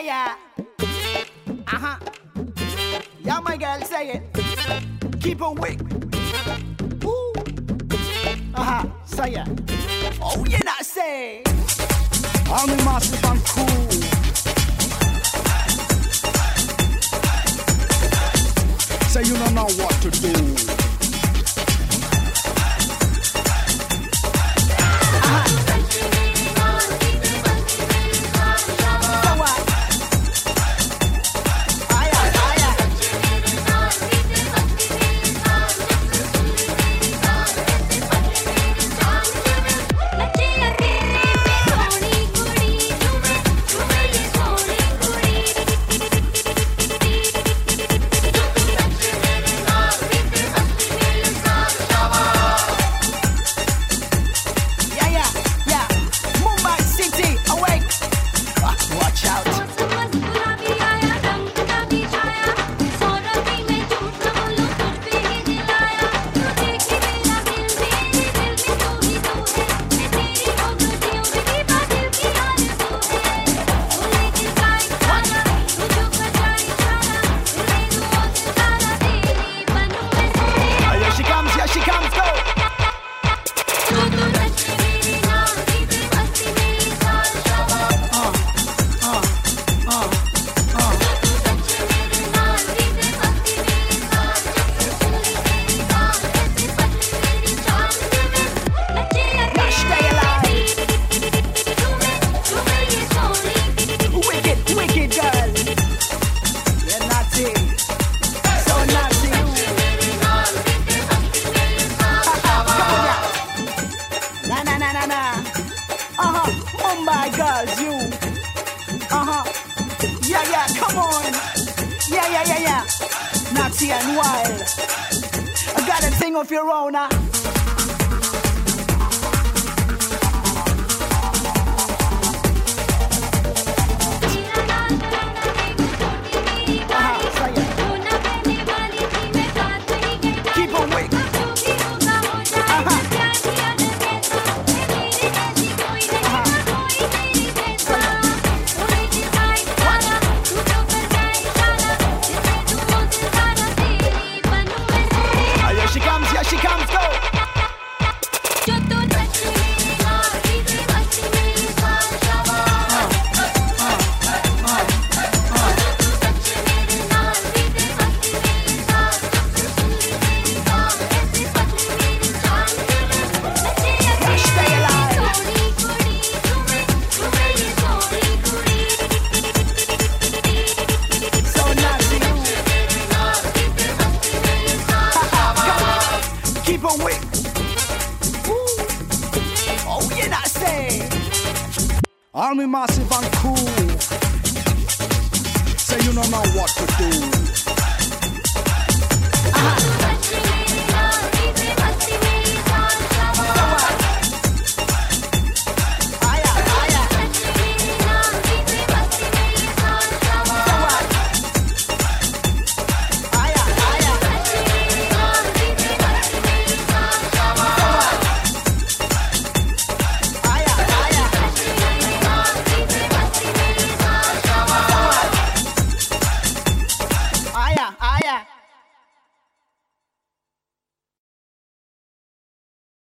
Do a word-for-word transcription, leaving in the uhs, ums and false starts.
yeah. Uh-huh. Yeah, my girl, say it. Keep on wick. Ooh. Uh-huh, say it. Oh, you not say. Army massive and cool. Say you don't know what to do. And wild. I got a thing of your own. Uh. She comes, go! Army massive and cool. Say you don't know what to do. Uh-huh.